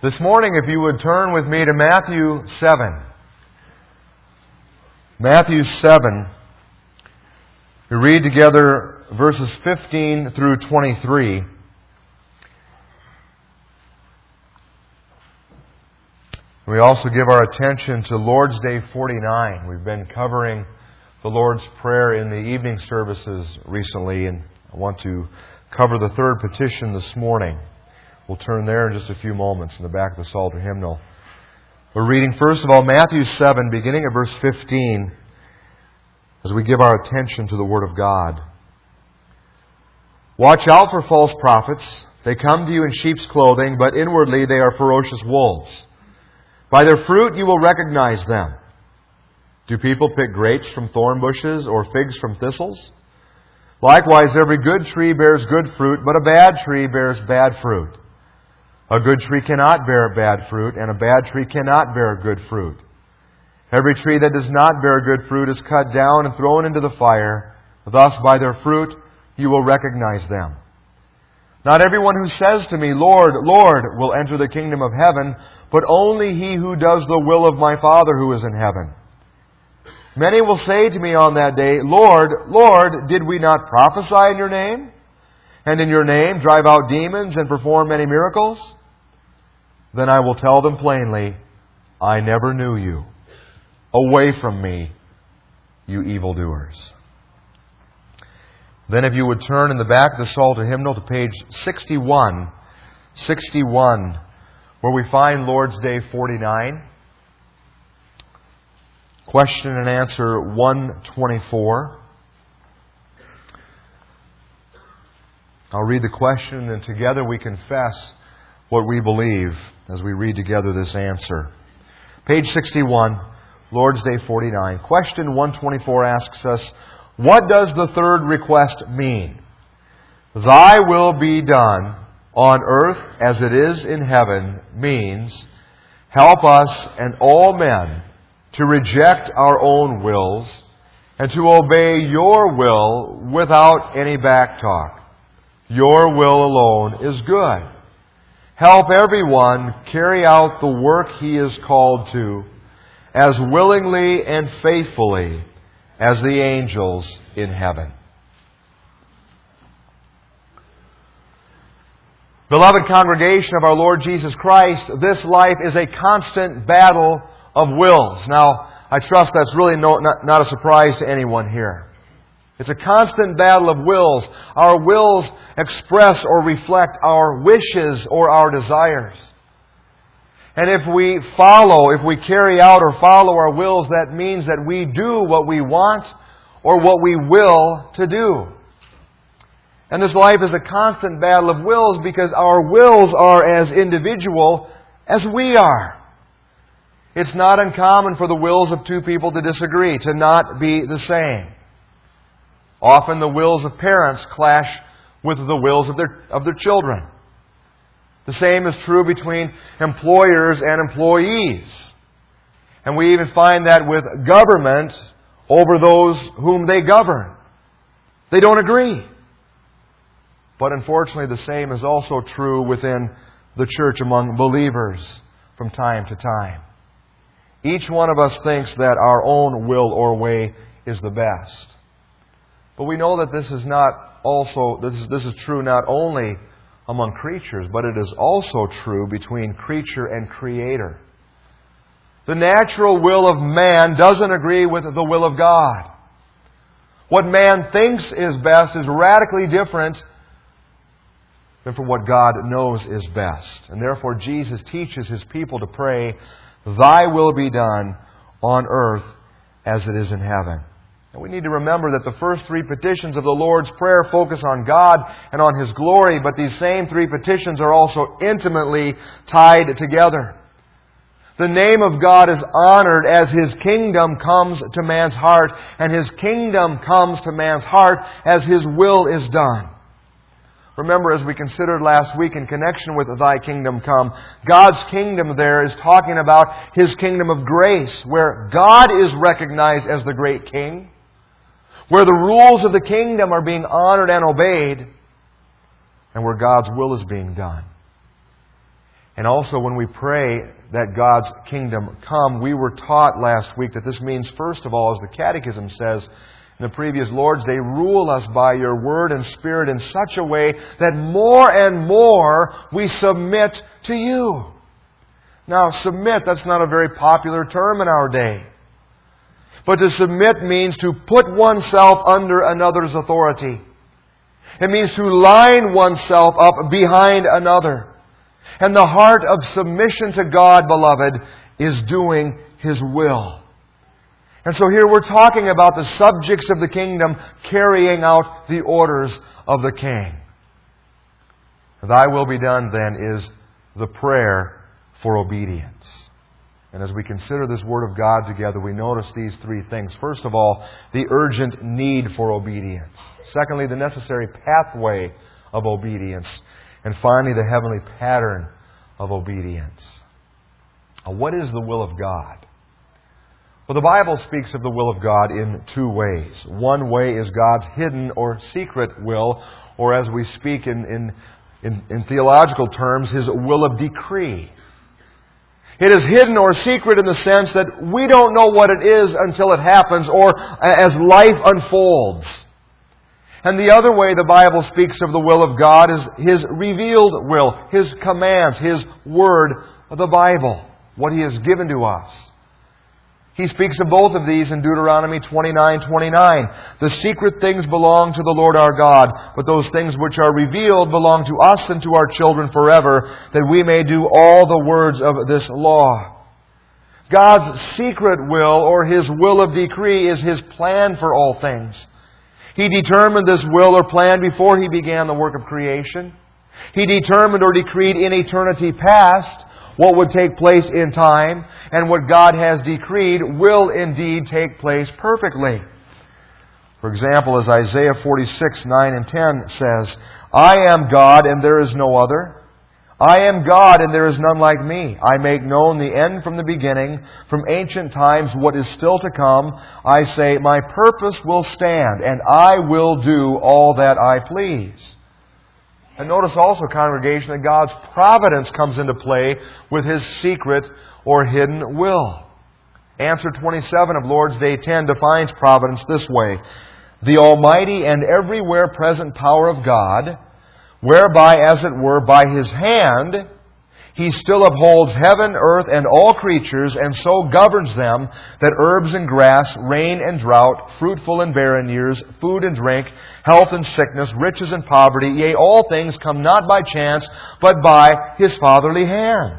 This morning, if you would turn with me to Matthew 7. Matthew 7. We read together verses 15 through 23. We also give our attention to Lord's Day 49. We've been covering the Lord's Prayer in the evening services recently, and I want to cover the third petition this morning. We'll turn there in just a few moments in the back of the Psalter hymnal. We're reading, first of all, Matthew 7, beginning at verse 15, as we give our attention to the Word of God. Watch out for false prophets. They come to you in sheep's clothing, but inwardly they are ferocious wolves. By their fruit you will recognize them. Do people pick grapes from thorn bushes or figs from thistles? Likewise, every good tree bears good fruit, but a bad tree bears bad fruit. A good tree cannot bear bad fruit, and a bad tree cannot bear good fruit. Every tree that does not bear good fruit is cut down and thrown into the fire. Thus, by their fruit, you will recognize them. Not everyone who says to me, Lord, Lord, will enter the kingdom of heaven, but only he who does the will of my Father who is in heaven. Many will say to me on that day, Lord, Lord, did we not prophesy in your name? And in your name drive out demons and perform many miracles? Then I will tell them plainly, I never knew you. Away from me, you evildoers. Then if you would turn in the back of the Psalter hymnal to page 61, where we find Lord's Day 49. Question and answer 124. I'll read the question, and together we confess what we believe as we read together this answer. Page 61, Lord's Day 49. Question 124 asks us, what does the third request mean? Thy will be done on earth as it is in heaven means, help us and all men to reject our own wills and to obey your will without any backtalk. Your will alone is good. Help everyone carry out the work he is called to as willingly and faithfully as the angels in heaven. Beloved congregation of our Lord Jesus Christ, this life is a constant battle of wills. Now, I trust that's really not a surprise to anyone here. It's a constant battle of wills. Our wills express or reflect our wishes or our desires. And if we carry out or follow our wills, that means that we do what we want or what we will to do. And this life is a constant battle of wills because our wills are as individual as we are. It's not uncommon for the wills of two people to disagree, to not be the same. Often the wills of parents clash with the wills of their children. The same is true between employers and employees. And we even find that with government over those whom they govern. They don't agree. But unfortunately, the same is also true within the church among believers from time to time. Each one of us thinks that our own will or way is the best. But we know that this is true not only among creatures, but it is also true between creature and Creator. The natural will of man doesn't agree with the will of God. What man thinks is best is radically different than from what God knows is best. And therefore Jesus teaches His people to pray, Thy will be done on earth as it is in heaven. And we need to remember that the first three petitions of the Lord's Prayer focus on God and on His glory, but these same three petitions are also intimately tied together. The name of God is honored as His kingdom comes to man's heart, and His kingdom comes to man's heart as His will is done. Remember, as we considered last week in connection with Thy kingdom come, God's kingdom there is talking about His kingdom of grace, where God is recognized as the great King, where the rules of the kingdom are being honored and obeyed, and where God's will is being done. And also when we pray that God's kingdom come, we were taught last week that this means, first of all, as the Catechism says in the previous Lord's Day, rule us by your word and spirit in such a way that more and more we submit to you. Now, submit, that's not a very popular term in our day. But to submit means to put oneself under another's authority. It means to line oneself up behind another. And the heart of submission to God, beloved, is doing His will. And so here we're talking about the subjects of the kingdom carrying out the orders of the King. Thy will be done, then, is the prayer for obedience. And as we consider this Word of God together, we notice these three things. First of all, the urgent need for obedience. Secondly, the necessary pathway of obedience. And finally, the heavenly pattern of obedience. What is the will of God? Well, the Bible speaks of the will of God in two ways. One way is God's hidden or secret will, or as we speak in theological terms, His will of decree. It is hidden or secret in the sense that we don't know what it is until it happens or as life unfolds. And the other way the Bible speaks of the will of God is His revealed will, His commands, His Word, the Bible, what He has given to us. He speaks of both of these in Deuteronomy 29:29. The secret things belong to the Lord our God, but those things which are revealed belong to us and to our children forever, that we may do all the words of this law. God's secret will, or His will of decree, is His plan for all things. He determined this will or plan before He began the work of creation. He determined or decreed in eternity past what would take place in time, and what God has decreed will indeed take place perfectly. For example, as Isaiah 46:9 and 10 says, I am God and there is no other. I am God and there is none like me. I make known the end from the beginning, from ancient times what is still to come. I say, my purpose will stand, and I will do all that I please. And notice also, congregation, that God's providence comes into play with His secret or hidden will. Answer 27 of Lord's Day 10 defines providence this way. The almighty and everywhere present power of God, whereby, as it were, by His hand, He still upholds heaven, earth, and all creatures, and so governs them, that herbs and grass, rain and drought, fruitful and barren years, food and drink, health and sickness, riches and poverty, yea, all things come not by chance, but by His fatherly hand.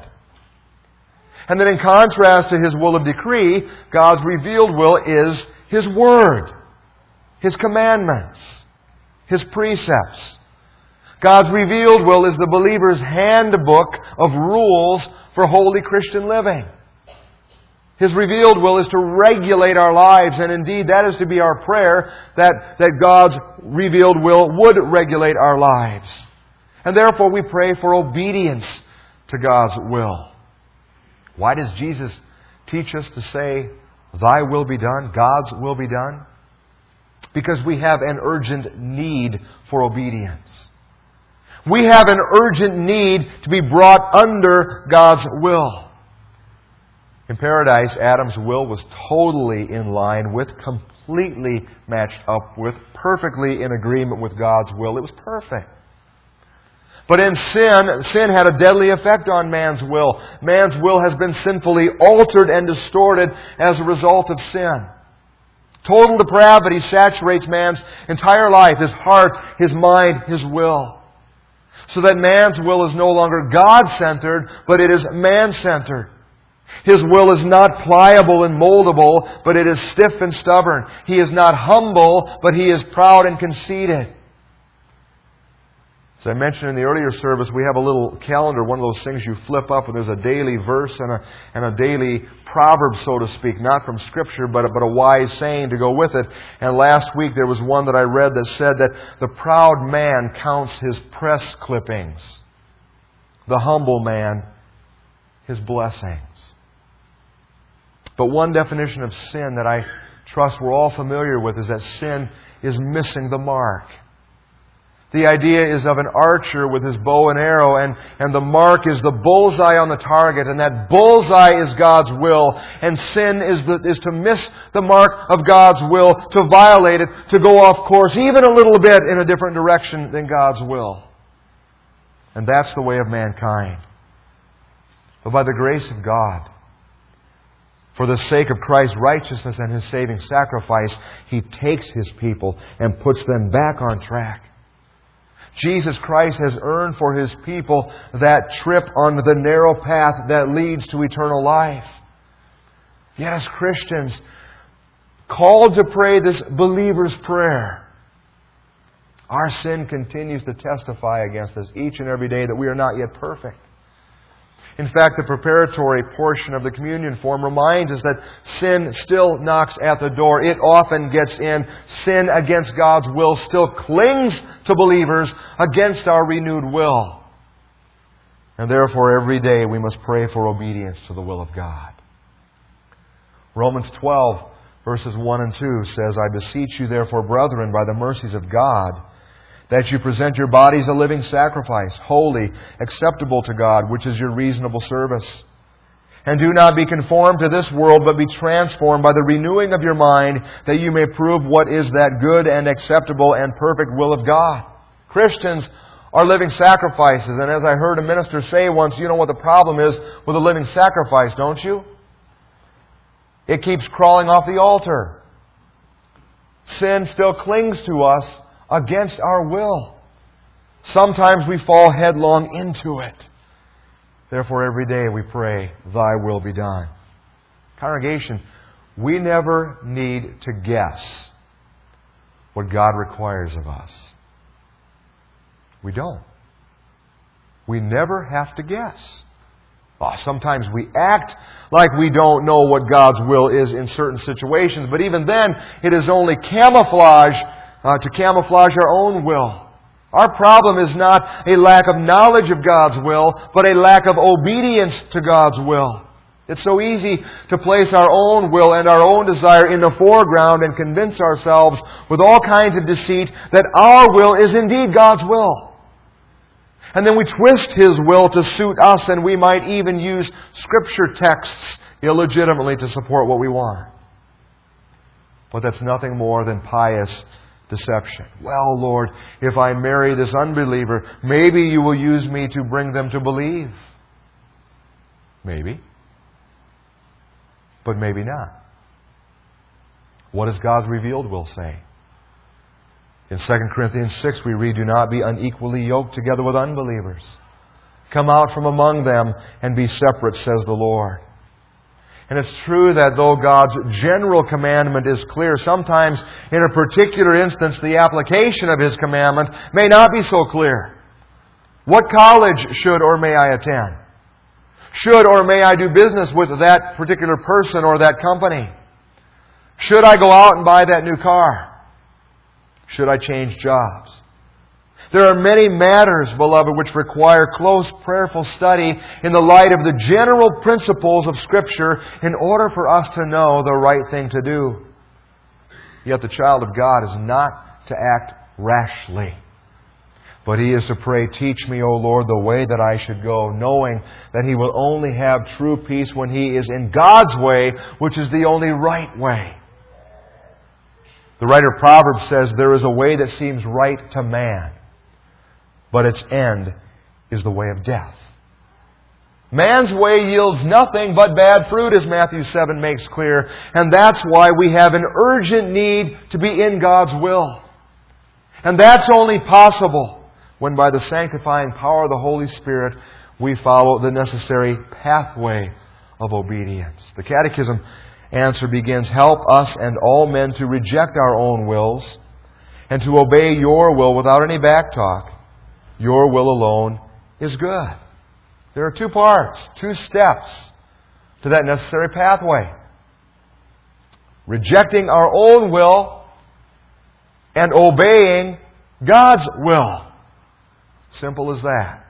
And then in contrast to His will of decree, God's revealed will is His Word, His commandments, His precepts. God's revealed will is the believer's handbook of rules for holy Christian living. His revealed will is to regulate our lives, and indeed that is to be our prayer, that God's revealed will would regulate our lives. And therefore we pray for obedience to God's will. Why does Jesus teach us to say, Thy will be done, God's will be done? Because we have an urgent need for obedience. We have an urgent need to be brought under God's will. In paradise, Adam's will was totally in line with, completely matched up with, perfectly in agreement with God's will. It was perfect. But in sin had a deadly effect on man's will. Man's will has been sinfully altered and distorted as a result of sin. Total depravity saturates man's entire life, his heart, his mind, his will. So that man's will is no longer God-centered, but it is man-centered. His will is not pliable and moldable, but it is stiff and stubborn. He is not humble, but he is proud and conceited. As I mentioned in the earlier service, we have a little calendar, one of those things you flip up, and there's a daily verse and a daily proverb, so to speak, not from Scripture, but a wise saying to go with it. And last week there was one that I read that said that the proud man counts his press clippings, the humble man his blessings. But one definition of sin that I trust we're all familiar with is that sin is missing the mark. The idea is of an archer with his bow and arrow, and the mark is the bullseye on the target, and that bullseye is God's will, and sin is to miss the mark of God's will, to violate it, to go off course even a little bit in a different direction than God's will. And that's the way of mankind. But by the grace of God, for the sake of Christ's righteousness and His saving sacrifice, He takes His people and puts them back on track. Jesus Christ has earned for His people that trip on the narrow path that leads to eternal life. Yet as Christians, called to pray this believer's prayer, our sin continues to testify against us each and every day that we are not yet perfect. In fact, the preparatory portion of the communion form reminds us that sin still knocks at the door. It often gets in. Sin against God's will still clings to believers against our renewed will. And therefore, every day we must pray for obedience to the will of God. Romans 12, verses 1 and 2 says, I beseech you therefore, brethren, by the mercies of God, that you present your bodies a living sacrifice, holy, acceptable to God, which is your reasonable service. And do not be conformed to this world, but be transformed by the renewing of your mind, that you may prove what is that good and acceptable and perfect will of God. Christians are living sacrifices. And as I heard a minister say once, you know what the problem is with a living sacrifice, don't you? It keeps crawling off the altar. Sin still clings to us against our will. Sometimes we fall headlong into it. Therefore, every day we pray, Thy will be done. Congregation, we never need to guess what God requires of us. We don't. We never have to guess. Sometimes we act like we don't know what God's will is in certain situations, but even then, it is only camouflage to camouflage our own will. Our problem is not a lack of knowledge of God's will, but a lack of obedience to God's will. It's so easy to place our own will and our own desire in the foreground and convince ourselves with all kinds of deceit that our will is indeed God's will. And then we twist His will to suit us, and we might even use Scripture texts illegitimately to support what we want. But that's nothing more than pious deception. Well, Lord, if I marry this unbeliever, maybe You will use me to bring them to believe. Maybe. But maybe not. What does God's revealed will say? In 2 Corinthians 6 we read, do not be unequally yoked together with unbelievers. Come out from among them and be separate, says the Lord. And it's true that though God's general commandment is clear, sometimes in a particular instance the application of His commandment may not be so clear. What college should or may I attend? Should or may I do business with that particular person or that company? Should I go out and buy that new car? Should I change jobs? There are many matters, beloved, which require close prayerful study in the light of the general principles of Scripture in order for us to know the right thing to do. Yet the child of God is not to act rashly, but he is to pray, teach me, O Lord, the way that I should go, knowing that he will only have true peace when he is in God's way, which is the only right way. The writer of Proverbs says, there is a way that seems right to man, but its end is the way of death. Man's way yields nothing but bad fruit, as Matthew 7 makes clear. And that's why we have an urgent need to be in God's will. And that's only possible when by the sanctifying power of the Holy Spirit we follow the necessary pathway of obedience. The Catechism answer begins, help us and all men to reject our own wills and to obey Your will without any backtalk. Your will alone is good. There are two parts, two steps to that necessary pathway. Rejecting our own will and obeying God's will. Simple as that.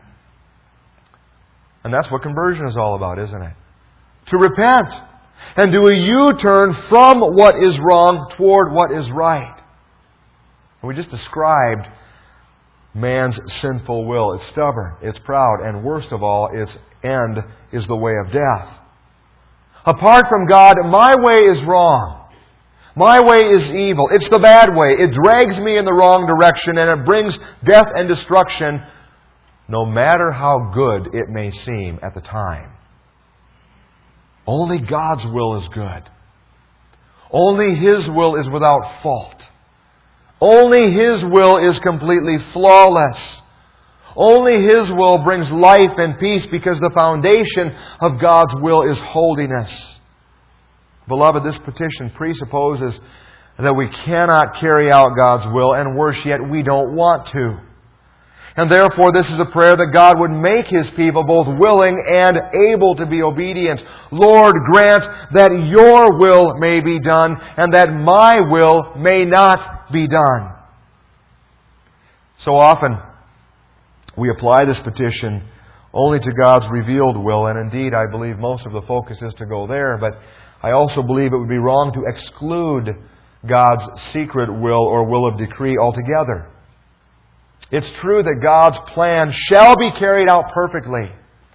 And that's what conversion is all about, isn't it? To repent and do a U-turn from what is wrong toward what is right. And we just described man's sinful will. It's stubborn, it's proud, and worst of all, its end is the way of death. Apart from God, my way is wrong. My way is evil. It's the bad way. It drags me in the wrong direction and it brings death and destruction, no matter how good it may seem at the time. Only God's will is good. Only His will is without fault. Only His will is completely flawless. Only His will brings life and peace because the foundation of God's will is holiness. Beloved, this petition presupposes that we cannot carry out God's will, and worse yet, we don't want to. And therefore, this is a prayer that God would make His people both willing and able to be obedient. Lord, grant that Your will may be done, and that my will may not be done. So often, we apply this petition only to God's revealed will, and indeed, I believe most of the focus is to go there, but I also believe it would be wrong to exclude God's secret will or will of decree altogether. It's true that God's plan shall be carried out perfectly.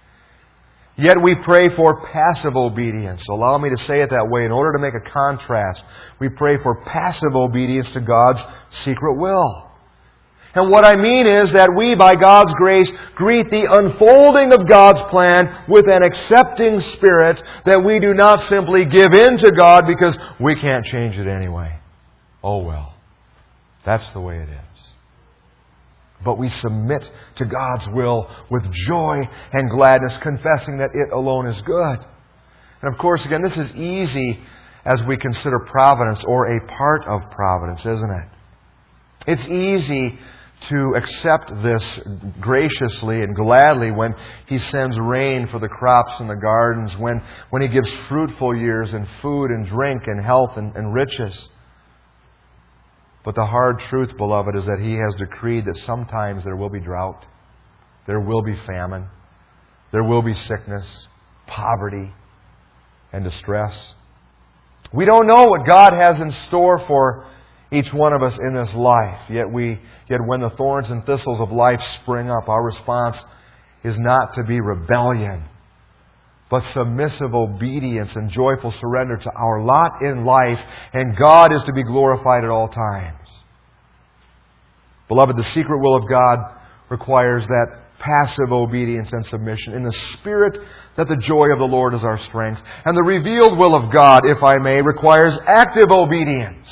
Yet we pray for passive obedience. Allow me to say it that way in order to make a contrast. We pray for passive obedience to God's secret will. And what I mean is that we, by God's grace, greet the unfolding of God's plan with an accepting spirit, that we do not simply give in to God because we can't change it anyway. Oh well, that's the way it is. But we submit to God's will with joy and gladness, confessing that it alone is good. And of course, again, this is easy as we consider providence or a part of providence, isn't it? It's easy to accept this graciously and gladly when He sends rain for the crops in the gardens, when He gives fruitful years and food and drink and health and riches. But the hard truth, beloved, is that He has decreed that sometimes there will be drought, there will be famine, there will be sickness, poverty, and distress. We don't know what God has in store for each one of us in this life. Yet when the thorns and thistles of life spring up, our response is not to be rebellion, but submissive obedience and joyful surrender to our lot in life, and God is to be glorified at all times. Beloved, the secret will of God requires that passive obedience and submission in the spirit that the joy of the Lord is our strength. And the revealed will of God, if I may, requires active obedience.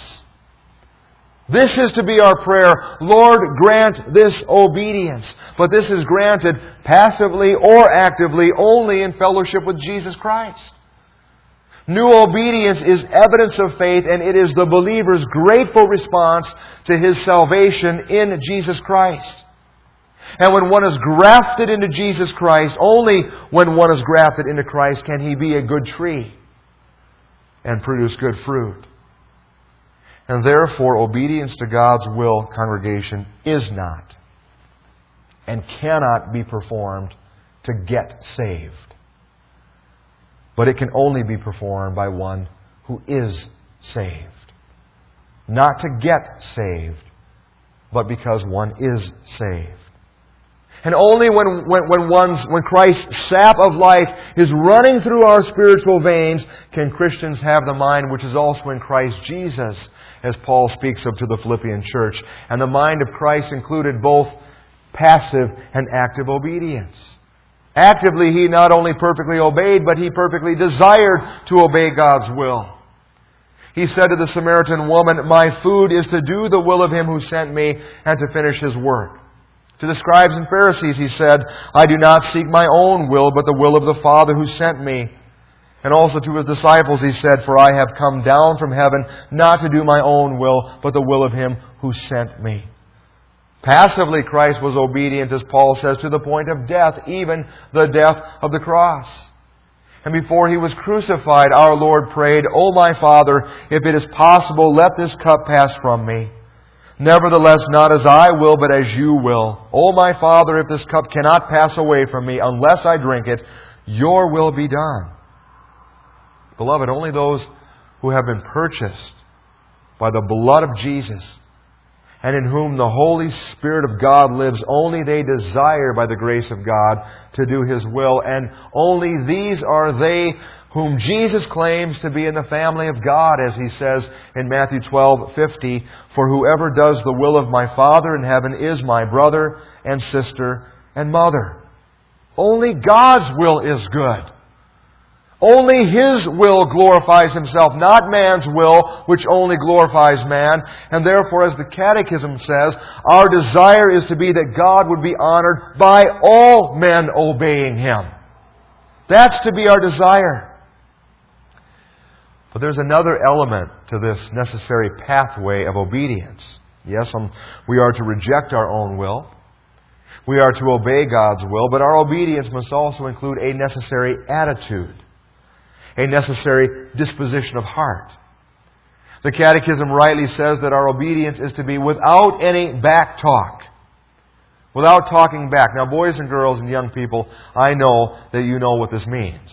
This is to be our prayer. Lord, grant this obedience. But this is granted passively or actively only in fellowship with Jesus Christ. New obedience is evidence of faith, and it is the believer's grateful response to his salvation in Jesus Christ. And when one is grafted into Jesus Christ, only when one is grafted into Christ can he be a good tree and produce good fruit. And therefore, obedience to God's will, congregation, is not and cannot be performed to get saved. But it can only be performed by one who is saved. Not to get saved, but because one is saved. And only when Christ's sap of life is running through our spiritual veins can Christians have the mind which is also in Christ Jesus, as Paul speaks of to the Philippian church. And the mind of Christ included both passive and active obedience. Actively, he not only perfectly obeyed, but he perfectly desired to obey God's will. He said to the Samaritan woman, "My food is to do the will of Him who sent me and to finish His work." To the scribes and Pharisees he said, "I do not seek my own will, but the will of the Father who sent me." And also to His disciples he said, "For I have come down from heaven not to do my own will, but the will of Him who sent me." Passively, Christ was obedient, as Paul says, to the point of death, even the death of the cross. And before He was crucified, our Lord prayed, "O my Father, if it is possible, let this cup pass from me. Nevertheless, not as I will, but as You will. O my Father, if this cup cannot pass away from me unless I drink it, Your will be done." Beloved, only those who have been purchased by the blood of Jesus and in whom the Holy Spirit of God lives, only they desire by the grace of God to do His will, and only these are they whom Jesus claims to be in the family of God, as He says in Matthew 12:50, "For whoever does the will of my Father in heaven is my brother and sister and mother." Only God's will is good. Only His will glorifies Himself, not man's will, which only glorifies man. And therefore, as the Catechism says, our desire is to be that God would be honored by all men obeying Him. That's to be our desire. But there's another element to this necessary pathway of obedience. Yes, we are to reject our own will. We are to obey God's will, but our obedience must also include a necessary attitude, a necessary disposition of heart. The Catechism rightly says that our obedience is to be without any back talk, without talking back. Now, boys and girls and young people, I know that you know what this means.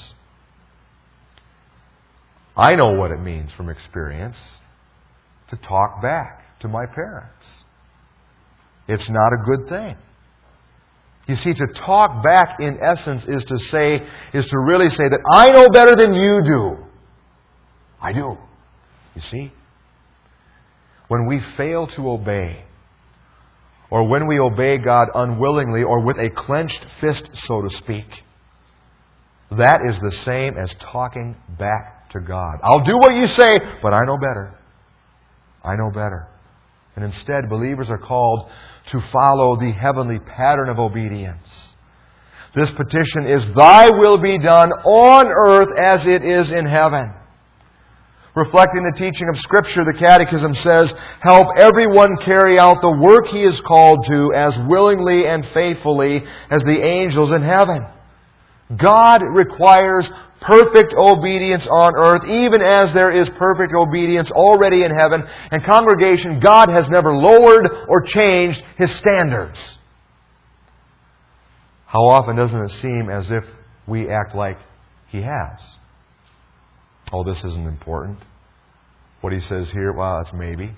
I know what it means from experience to talk back to my parents. It's not a good thing. You see, to talk back in essence is to really say that I know better than you do. I do. You see? When we fail to obey, or when we obey God unwillingly or with a clenched fist, so to speak, that is the same as talking back to God. I'll do what you say, but I know better. I know better. And instead, believers are called to follow the heavenly pattern of obedience. This petition is, "Thy will be done on earth as it is in heaven." Reflecting the teaching of Scripture, the Catechism says, "Help everyone carry out the work he is called to as willingly and faithfully as the angels in heaven." God requires perfect obedience on earth, even as there is perfect obedience already in heaven. And congregation, God has never lowered or changed His standards. How often doesn't it seem as if we act like He has? Oh, this isn't important. What He says here, well, it's maybe.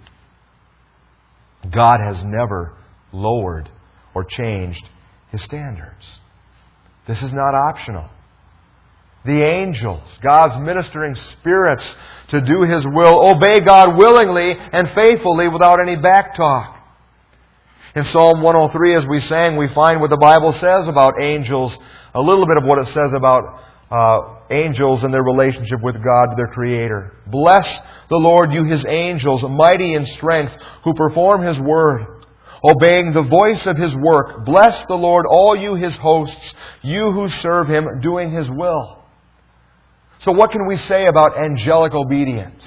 God has never lowered or changed His standards. This is not optional. The angels, God's ministering spirits to do His will, obey God willingly and faithfully without any back talk. In Psalm 103, as we sang, we find what the Bible says about angels, a little bit of what it says about angels and their relationship with God, their Creator. "Bless the Lord, you His angels, mighty in strength, who perform His word, obeying the voice of His work. Bless the Lord, all you His hosts, you who serve Him, doing His will." So what can we say about angelic obedience?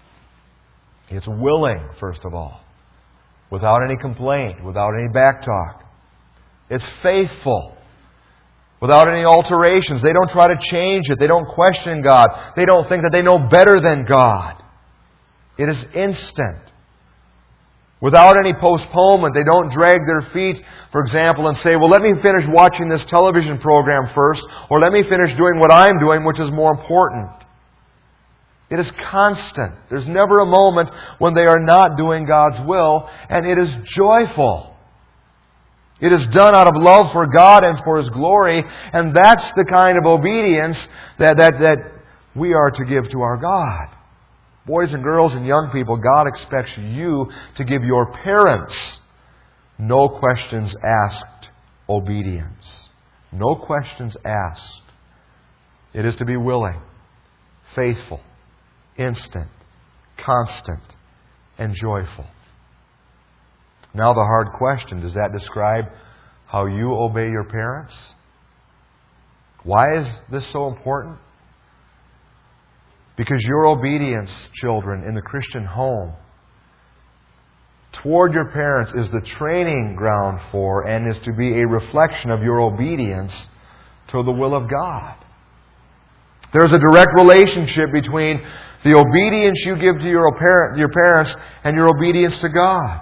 It's willing, first of all, without any complaint, without any back talk. It's faithful, without any alterations. They don't try to change it. They don't question God. They don't think that they know better than God. It is instant. Without any postponement. They don't drag their feet, for example, and say, well, let me finish watching this television program first, or let me finish doing what I'm doing, which is more important. It is constant. There's never a moment when they are not doing God's will, and it is joyful. It is done out of love for God and for His glory, and that's the kind of obedience that we are to give to our God. Boys and girls and young people, God expects you to give your parents no questions asked obedience. No questions asked. It is to be willing, faithful, instant, constant, and joyful. Now the hard question, does that describe how you obey your parents? Why is this so important? Because your obedience, children, in the Christian home toward your parents is the training ground for and is to be a reflection of your obedience to the will of God. There's a direct relationship between the obedience you give to your parents and your obedience to God.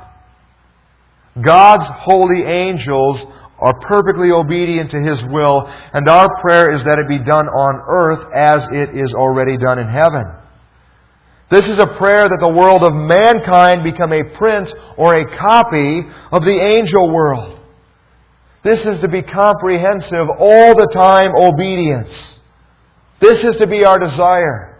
God's holy angels are perfectly obedient to His will, and our prayer is that it be done on earth as it is already done in heaven. This is a prayer that the world of mankind become a print or a copy of the angel world. This is to be comprehensive, all the time obedience. This is to be our desire.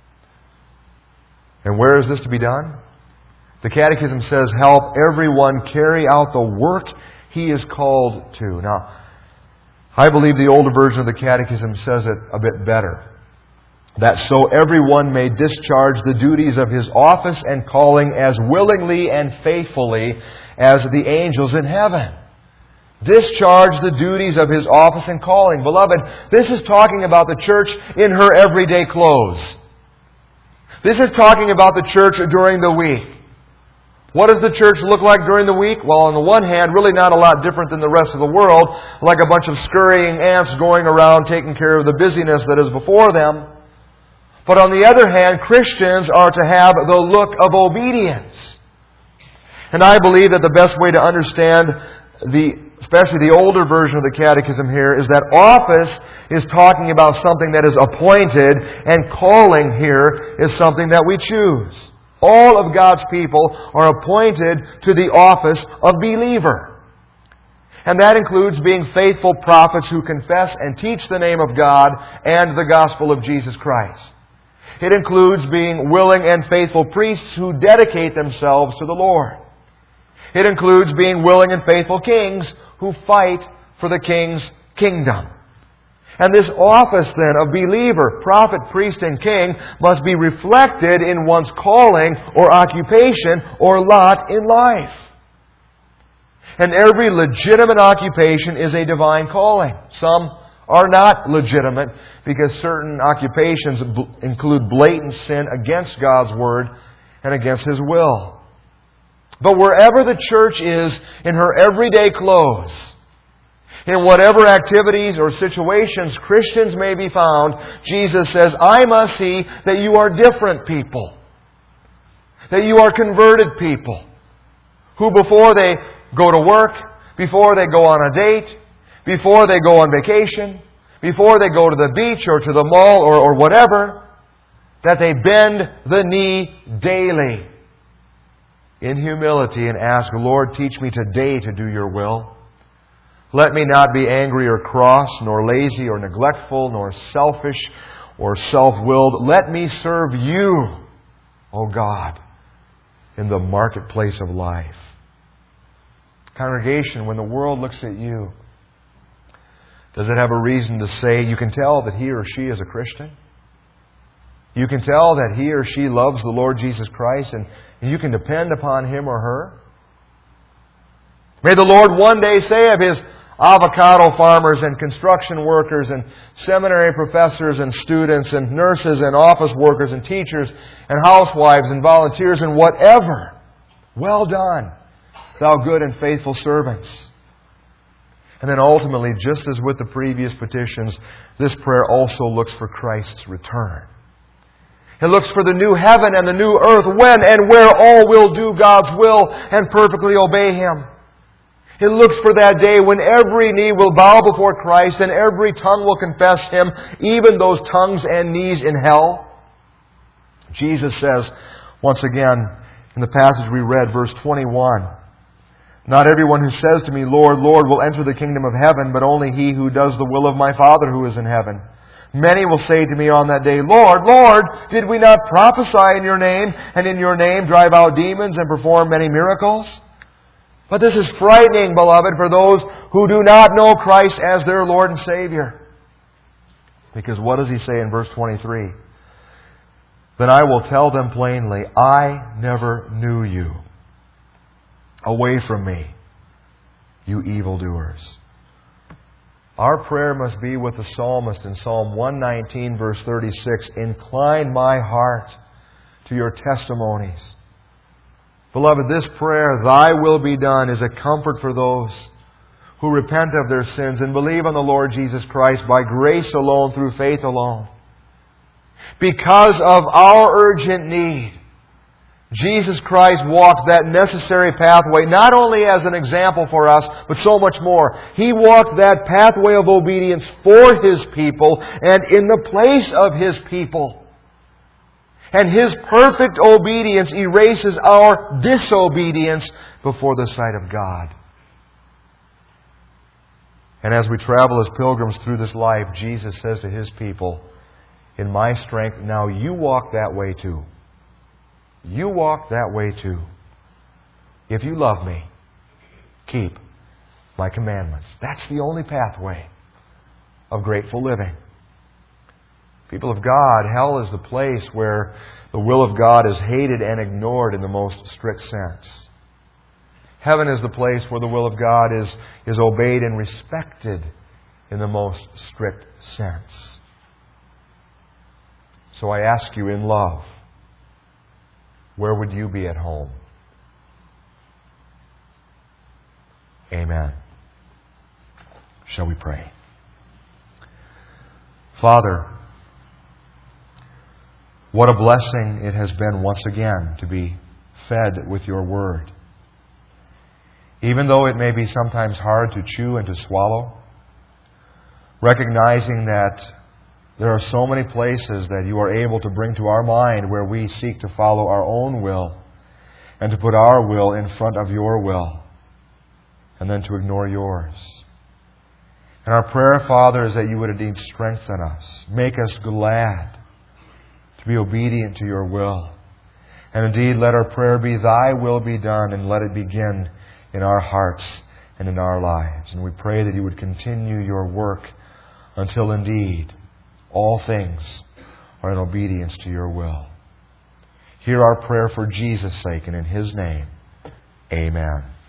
And where is this to be done? The Catechism says, help everyone carry out the work he is called to. Now, I believe the older version of the Catechism says it a bit better. That so everyone may discharge the duties of his office and calling as willingly and faithfully as the angels in heaven. Discharge the duties of his office and calling. Beloved, this is talking about the church in her everyday clothes. This is talking about the church during the week. What does the church look like during the week? Well, on the one hand, really not a lot different than the rest of the world, like a bunch of scurrying ants going around taking care of the busyness that is before them. But on the other hand, Christians are to have the look of obedience. And I believe that the best way to understand especially the older version of the Catechism here, is that office is talking about something that is appointed, and calling here is something that we choose. All of God's people are appointed to the office of believer. And that includes being faithful prophets who confess and teach the name of God and the gospel of Jesus Christ. It includes being willing and faithful priests who dedicate themselves to the Lord. It includes being willing and faithful kings who fight for the King's kingdom. And this office then of believer, prophet, priest, and king must be reflected in one's calling or occupation or lot in life. And every legitimate occupation is a divine calling. Some are not legitimate because certain occupations include blatant sin against God's Word and against His will. But wherever the church is in her everyday clothes, in whatever activities or situations Christians may be found, Jesus says, I must see that you are different people. That you are converted people. Who before they go to work, before they go on a date, before they go on vacation, before they go to the beach or to the mall or whatever, that they bend the knee daily in humility and ask, Lord, teach me today to do your will. Let me not be angry or cross, nor lazy or neglectful, nor selfish or self-willed. Let me serve you, O God, in the marketplace of life. Congregation, when the world looks at you, does it have a reason to say, you can tell that he or she is a Christian? You can tell that he or she loves the Lord Jesus Christ, and you can depend upon him or her? May the Lord one day say of His avocado farmers and construction workers and seminary professors and students and nurses and office workers and teachers and housewives and volunteers and whatever, well done, thou good and faithful servants. And then ultimately, just as with the previous petitions, this prayer also looks for Christ's return. It looks for the new heaven and the new earth, when and where all will do God's will and perfectly obey Him. It looks for that day when every knee will bow before Christ and every tongue will confess Him, even those tongues and knees in hell. Jesus says, once again, in the passage we read, verse 21, not everyone who says to me, Lord, Lord, will enter the kingdom of heaven, but only he who does the will of my Father who is in heaven. Many will say to me on that day, Lord, Lord, did we not prophesy in your name, and in your name drive out demons and perform many miracles? But this is frightening, beloved, for those who do not know Christ as their Lord and Savior. Because what does He say in verse 23? Then I will tell them plainly, I never knew you. Away from me, you evildoers. Our prayer must be with the psalmist in Psalm 119, verse 36. Incline my heart to your testimonies. Beloved, this prayer, Thy will be done, is a comfort for those who repent of their sins and believe on the Lord Jesus Christ by grace alone, through faith alone. Because of our urgent need, Jesus Christ walked that necessary pathway, not only as an example for us, but so much more. He walked that pathway of obedience for His people and in the place of His people. And His perfect obedience erases our disobedience before the sight of God. And as we travel as pilgrims through this life, Jesus says to His people, in my strength, now you walk that way too. You walk that way too. If you love me, keep my commandments. That's the only pathway of grateful living. People of God, hell is the place where the will of God is hated and ignored in the most strict sense. Heaven is the place where the will of God is obeyed and respected in the most strict sense. So I ask you in love, where would you be at home? Amen. Shall we pray? Father, what a blessing it has been once again to be fed with Your Word. Even though it may be sometimes hard to chew and to swallow, recognizing that there are so many places that You are able to bring to our mind where we seek to follow our own will and to put our will in front of Your will and then to ignore Yours. And our prayer, Father, is that You would indeed strengthen us, make us glad to be obedient to Your will. And indeed, let our prayer be, Thy will be done, and let it begin in our hearts and in our lives. And we pray that You would continue Your work until indeed all things are in obedience to Your will. Hear our prayer for Jesus' sake, and in His name, amen.